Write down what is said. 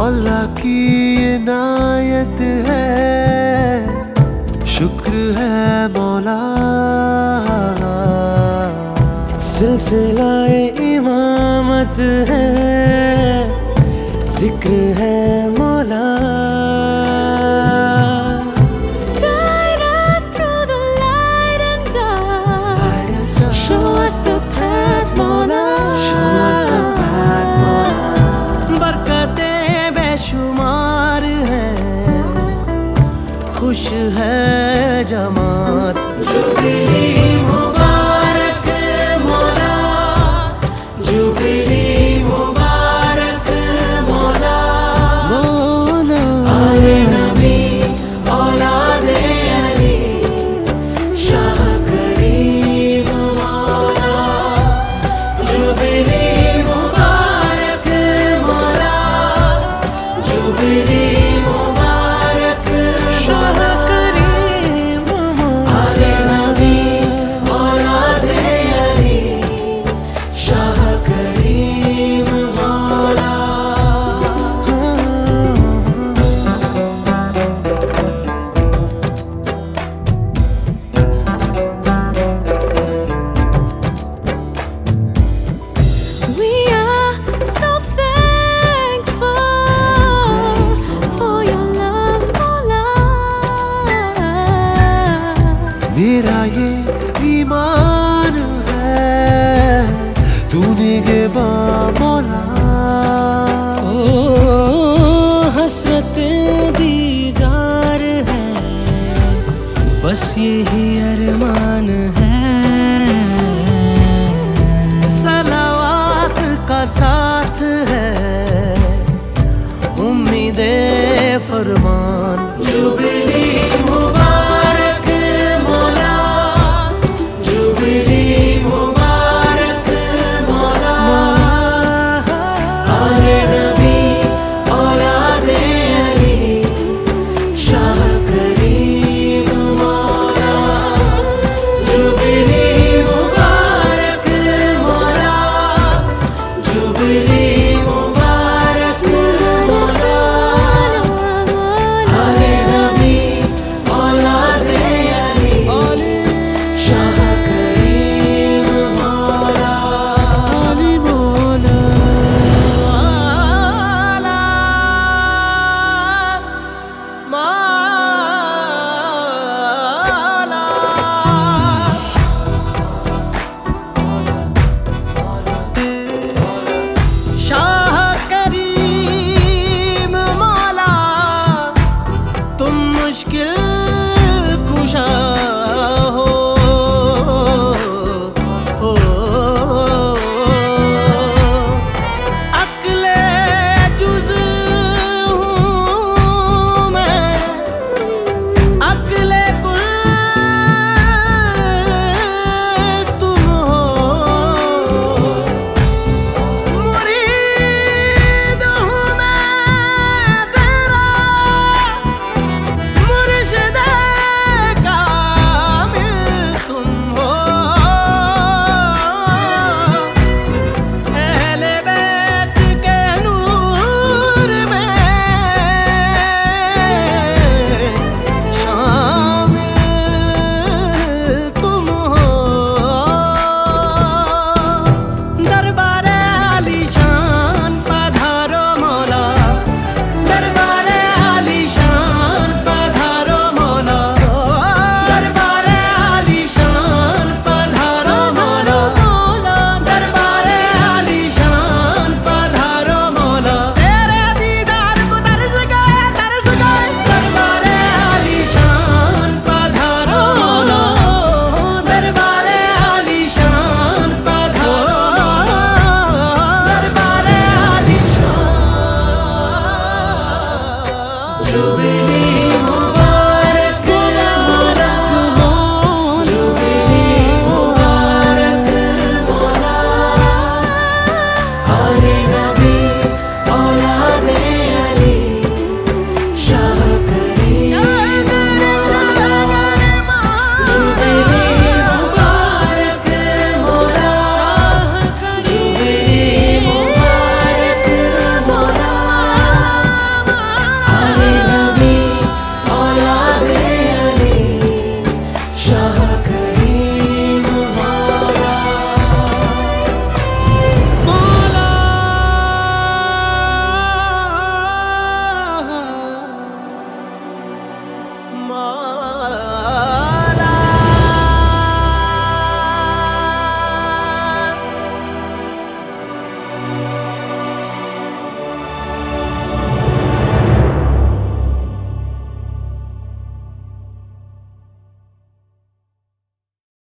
अल्लाह की इनायत है, शुक्र है मौला। सिलसिलाए इमामत है, जिक्र है मौला। Guide us through the light and dark. Show us the path, मौला. Show us the path, मौला। बरकतें बेशुमार हैं, खुश है जमात। जुबिली मुबारक मौला, जुबिली मुबारक मौला। मौला आले नबी औलादे अली, शाह करीम मौला। जुबिली मुबारक मौला, जुबिली मुबारक शाह करीम मौला। आले नबी औलादे अली, शाह करीम मौला। We are so thankful for your love, मौला. मेरा ये ईमान है, तूने के मौला। ओ हसरत दीदार है, बस यही अरमान है। सलावत का साथ है, उम्मीदे फरमान